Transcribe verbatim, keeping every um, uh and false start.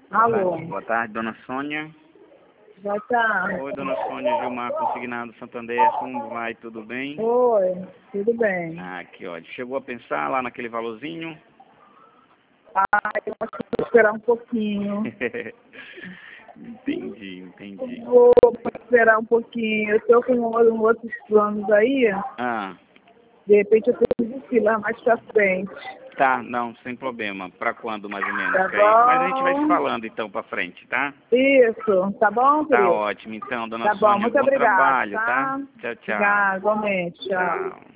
Alô. Boa tarde, dona Sônia. Boa tarde. Oi, dona Sônia, Gilmar, consignado Santander, como vai? Tudo bem? Oi, tudo bem. Ah, que ótimo. Chegou a pensar lá naquele valorzinho? Ah, eu acho que vou esperar um pouquinho. Entendi, entendi. Vou esperar um pouquinho. Eu estou com um- outros planos aí. Ah, De repente eu preciso ir lá mais pra frente. tá, não, sem problema. Pra quando, mais ou menos? Tá Que aí- Mas a gente vai se bom? falando, então, pra frente, tá? Isso. Tá bom, Tá querido? ótimo, então, dona Tá bom. Sônia, Muito bom obrigada, trabalho, tá? tá? Tchau, tchau. Obrigada, igualmente. Tchau. Tchau.